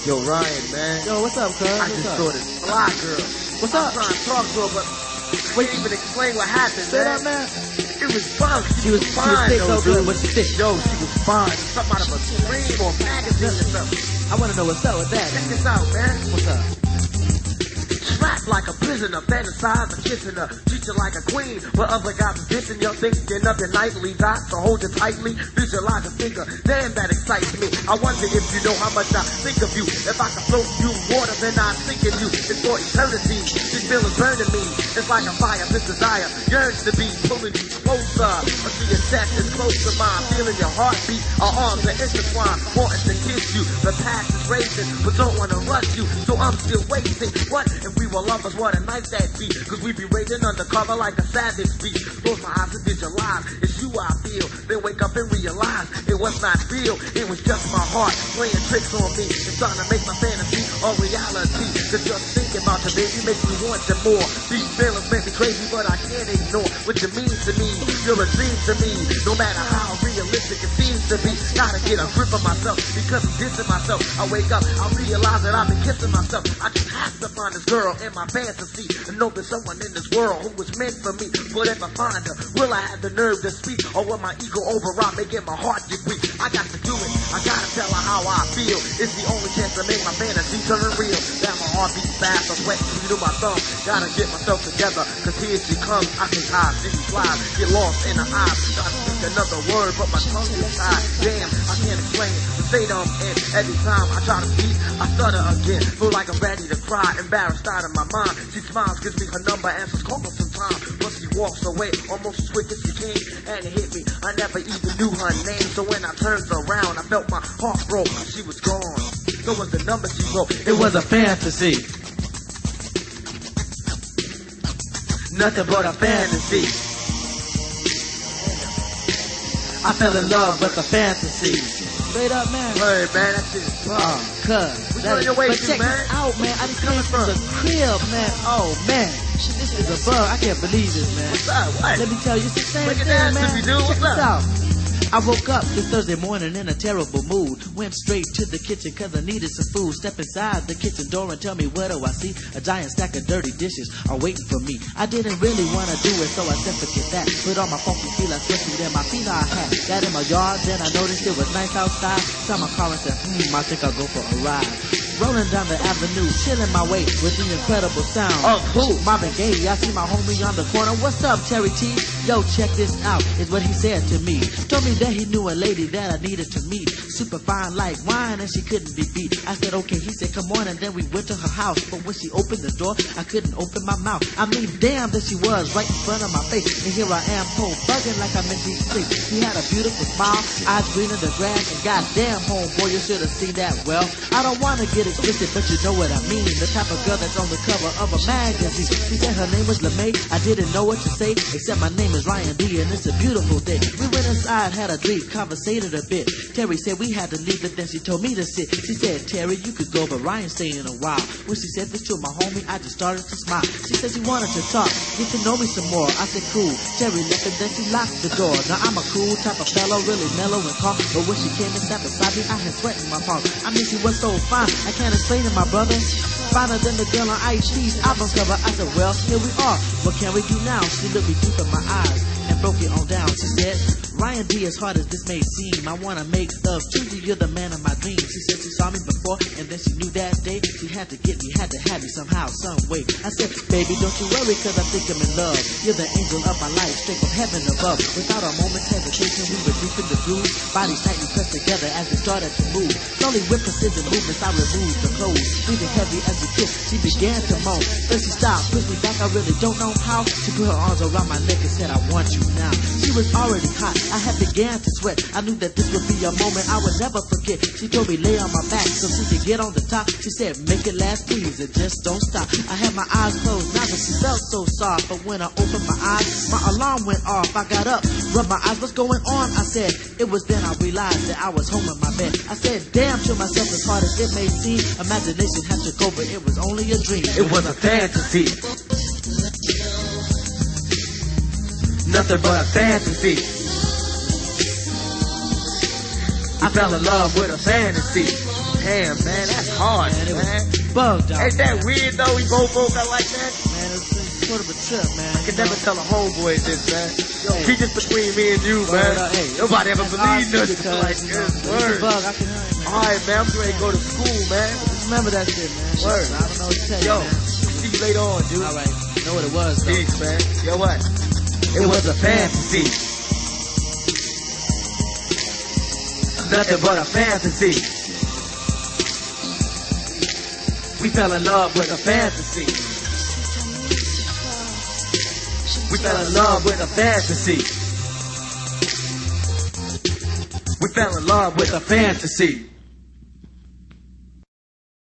Yo, Ryan, man. Yo, what's up, cuz? I just saw this fly girl. What's I'm up? trying to talk to her, but we can't even explain what happened, Say man. that, man. It was fun. She was fine, thick, though, though, good. dude. Was she thick? Yo, she was fine. Something out of a dream or magazine or something. I want to know what's up with that. Check this out, man. What's up? Trapped like a prisoner, fantasize of kissing her, treat you like a queen. But other guys are dissing your thinking of your nightly dots, so hold it tightly, visualize a figure. Damn, that excites me. I wonder if you know how much I think of you. If I could float you water, then I'd sink in you. It's for eternity. This feeling's burning me. It's like a fire, this desire yearns to be pulling you closer. Until your chest is close to mine, feeling your heartbeat. Our arms are intertwined, wanting to kiss you. The past is racing, but don't wanna rush you, so I'm still waiting. What if we were lovers? What a night that'd be. Cause we be waiting undercover like a savage be. Close my eyes and visualize. It's you I feel. Then wake up and realize it was not real. It was just my heart playing tricks on me. It's starting to make my fantasy a reality. Cause just thinking about you, baby, makes me want you more. These feelings make me crazy, but I can't ignore what you mean to me. You're a dream to me. No matter how realistic it seems to be. Gotta get a grip of myself because I'm dissing myself. I wake up, I realize that I've been kissing myself. I just have to find this girl in my fantasy and know there's someone in this world who was meant for me. But if I find her, will I have the nerve to speak, or will my ego override, making my heart get weak? I got to do it. I gotta tell her how I feel. It's the only chance to make my fantasy turn real. Now my heart beats fast, I'm sweating through my thumb. Gotta get myself together, cause here she comes. I can hide, she flies, get lost in her eyes. Try to speak another word, but my tongue is tied. Damn, I can't explain the state I'm in. Every time I try to speak, I stutter again. Feel like I'm ready to cry, embarrassed out of my mind. She smiles, gives me her number, answers, call her sometime. But she walks away almost as quick as she came, and it hit me. I never even knew her name, so when I turned around, I felt my heart broke. She was gone. So was the number she wrote. It was a fantasy. Nothing but a fantasy. I fell in love with the fantasy. Straight up, man. Hey, man, that shit is fun. Cuz. Where you on your way But to, check man? this out, man. I just came Coming from the crib, man. Oh, man. This is a bug. I can't believe this, man. What's up? What? Let me tell you, it's the same Break it thing, down to man. me, dude. Check What's this up? out. I woke up this Thursday morning in a terrible mood. Went straight to the kitchen cause I needed some food. Step inside the kitchen door and tell me what do I see? A giant stack of dirty dishes are waiting for me. I didn't really want to do it, so I said forget that. Put on my funky feel like sweatshirt and my feet I had. Got in my yard, then I noticed it was nice outside. Saw my car and said, I think I'll go for a ride. Rolling down the avenue, chilling my way with the incredible sound of who? Marvin Gaye. I see my homie on the corner. What's up, Terry T? Yo, check this out, is what he said to me. Told me that he knew a lady that I needed to meet. Super fine like wine and she couldn't be beat. I said, okay, he said, come on, and then we went to her house. But when she opened the door, I couldn't open my mouth. I mean, damn, that she was right in front of my face. And here I am, home bugging like I'm in deep sleep. She had a beautiful smile, eyes green in the grass, and goddamn, homeboy, you should have seen that well. I don't want to get explicit, but you know what I mean. The type of girl that's on the cover of a magazine. She said her name was LeMay. I didn't know what to say, except my name is Ryan D, and it's a beautiful day. We went inside, had a drink, conversated a bit. Terry said we had to leave, but then she told me to sit. She said, Terry, you could go, but Ryan's staying a while. When she said this to my homie, I just started to smile. She said she wanted to talk, get to know me some more. I said, cool. Terry left and then she locked the door. Now I'm a cool type of fellow, really mellow and calm. But when she came and sat beside me, I had sweat in my palm. I mean, she was so fine, I can't explain it, my brother. Finer than the girl on Ice-T's album cover. I said, well, here we are. What can we do now? She looked me deep in my eyes and broke it on down. She said, Ryan D, as hard as this may seem, I wanna make love to you, you're the man of my dreams. She said she saw me before, and then she knew that day she had to get me, had to have me somehow, some way. I said, baby, don't you worry, cause I think I'm in love. You're the angel of my life, straight from heaven above. Without a moment's hesitation, we were deep in the groove. Bodies tightly pressed together as we started to move. Slowly with precision movements, I removed the clothes. Breathing heavy as we kissed, she began to moan. Then she stopped, pushed me back, I really don't know how. She put her arms around my neck and said, I want you now. She was already hot, I had began to sweat. I knew that this would be a moment I would never forget. She told me lay on my back so she could get on the top. She said make it last please and just don't stop. I had my eyes closed now that she felt so soft. But when I opened my eyes, my alarm went off. I got up, rubbed my eyes, what's going on? I said, it was then I realized that I was home in my bed. I said damn to myself, as hard as it may seem, imagination had took over, it was only a dream. It was a fantasy. Nothing but a fantasy. I fell in love with a fantasy. Damn, man, that's hard, Man, it man. was bugged out. Ain't that weird though? We both woke up like that. Man, it's sort of a trip, man. I can never tell a homeboy this, man. Yo, Hey. keep this between me and you, man. Hey, Nobody ever that's believed awesome us. because, Like, you know, good it's a word. bug. I can hear it, man. All right, man. I'm ready to go to school, man. Just remember that shit, man. Word. I don't know what to tell Yo, you, man. see you later on, dude. All right. You know what it was, though. Peace, man. Yo, what? It was a fantasy. Nothing but a fantasy. We fell in love with a fantasy. We fell in love with a fantasy. We fell in love with a fantasy.